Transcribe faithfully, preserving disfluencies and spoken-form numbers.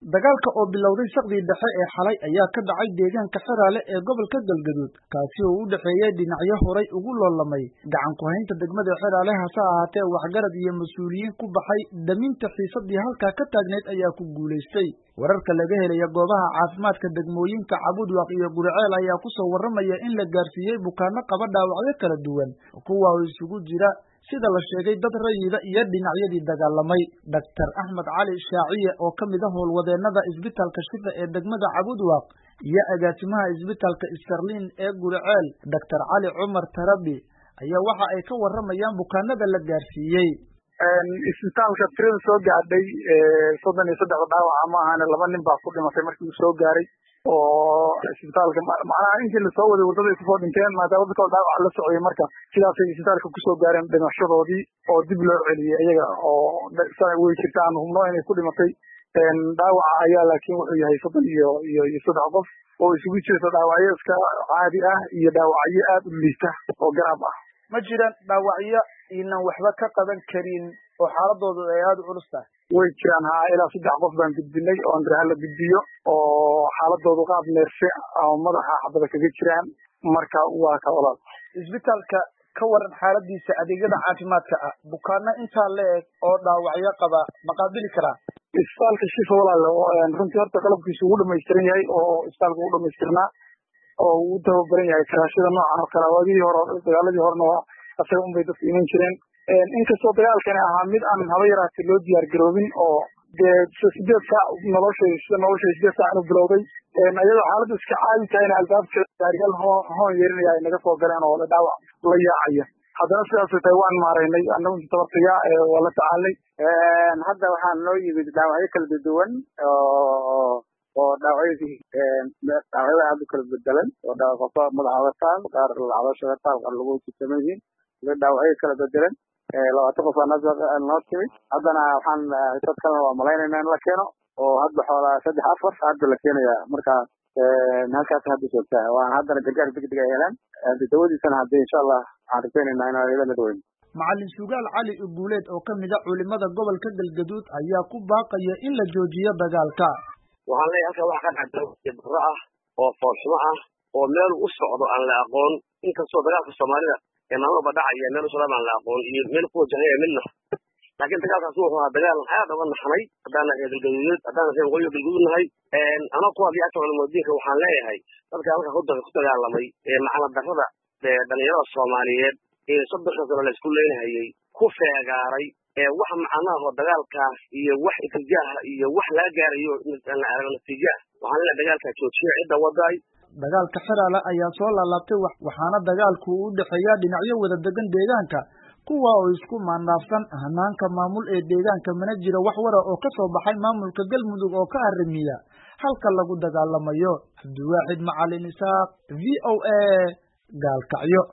dagaalka oo bilowday saqdii dhexe ee xalay ayaa ka dhacay deegaanka Xeraale ee gobolka Galgaduud kaasi oo u dhaxeeyay dhinacyo horay ugu loolamay gacan ku haynta degmada Xeraale hase ahaatee waxgarad iyo mas'uuliyiin ku baxay daminta xiisadii halka ka taagneed ayaa ku guuleystay wararka laga helay goobaha caafimaadka degmooyinka Cabudwaaq iyo Gurceel ayaa ku soo waramaya in la gaarsiiyay bukaanno qaba dhaawacyo kala duwan kuwa oo isugu jira sida la sheegay dad rayida iyo dhinacyadii dagaalamay Doctor Axmed Cali Shaaciye oo kamid ah howlwadeenada isbitaalka Shifa ee degmada Cabudwaaq iyo agaasimaha isbitaalka Sterling ee Gurceel Doctor Cali Cumar Tarabi ayaa waxa ay ka waramayaan bukaanada la gaarsiiyay isbitaalka tirada soo gaadhay soddon iyo saddex dhaawac ama ahaan laba nin baa ku dhimatay markii uu soo gaaray oo isbitaalka macnaha intii la soo waday wadada ay ku soo dhinteen maadaama dadka dhaawac la socday marka sidaas ay isbitaalka ku soo gaareen dhimashadoodii oo dib loo celiyay iyaga oo way jirtaan hubno inay ku dhimatay dhaawaca ayaa laakiin wuxuu yahay soddon iyo iyo saddex qof oo isugu jirta dhaawacyo iska caadi ah iyo dhaawacyo aad u liita oo garab ah ma jiraan dhaawacyo inaan waxba ka qaban karin oo xaaladoodu ay aad u culus tahay way jiraan ha ilaa saddex qof baan gudbinay oo andaraha la gudbiyo oo xaaladoodu qaab neerfe ama madaxa xabada kaga jiraan marka waa ka walaal isbitaalka ka waran xaaladiisa adeegyada caafimaadka ah bukaanno intaa leeg oo dhaawacyo qaba ma qaabili karaa isbitaalka Shifa walaal runtii horta qalabkiisu ugu dhamaystiran yahay oo isbitaalka ugu dhamaystirnaa oo uu tababaran yahay karaashada noocan oo kale waagii hore dagaaladii horena waa asaga unbay dadku iman jireen inkastoo dagaalkani ahaa mid aan haba yaraatay loo diyaar garoobin oo dee sideed saac nolosha sida nolosha sideed saac inuu bilowday iyadoo xaaladdu iska caadi tahayna albaabka gaariyaal hoon yeerinaya ay naga soo galeen oo la dhaawac la yaacaya haddana sidaasay tahay waan maaraynay annagu inta tabartaya waa la tacaalay hadda waxaa noo yimid dhaawacyo kala duwan oo oo dhaawacyadii dhaawacyada aad u kala bedelan oo qofka madaxa wataan qaar caloosha wataan qaar lagu tusaman yihiin dhaawacyo kala bedelan labaatan qof aa noo timid haddana waxaan dad kalena waa malaynayna in la keeno oo hadda xoolaa saddex afar hadda la keenaya marka halkaas hadda joogtaa waan haddana gargaar degdeg ay helaan dawadiisana hadda insha allah waxaan rajaynaynaa inaan iyada la dhaweyn macallin sugaal cali uguuleed oo kamid ah culimada gobolka Galgaduud ayaa ku baaqaya in la joojiyo dagaalka waxaan leeyahay halka wax ka dhacay barra ah oo foolxumo ah oo meel u socdo aan la aqoon inkastoo dagaalka Soomaalida ee maalmo dhacaya meel soo aan la aqoon iyo meel ku wajahay midna laakiin dagaalkaas wuxuu ahaa dagaal aad uga naxmay hadana ee Galgaduud hadana ee qoyo Galgaduud nahay een ana ku hadii afar moodiinka waxaan leeyahay dadka halka hudda ku dagaalamay ee macna darrada ee dhalinyarada Soomaaliyeed ee saddex sano la isku leeyahay ku feegaaray ee wax macnaha oo dagaalkaas iyo wax itijaaha iyo wax la gaarayo in la aragno tijaah waxaan la dagaalka joojiyo cid waday dagaalka Xeraale ayaa soo laabtay waxaana dagaalku u dhaxeeya dhinacyo wada degan deegaanka kuwa oo isku maanaafsan hanaanka maamul ee deegaanka mana jiro wax wara oo ka soo baxay maamulka Galmudug oo ka arimiya halka lagu dagaalamayo Abdiwaxid Macallin Isaaq V O A Gaalkacyo.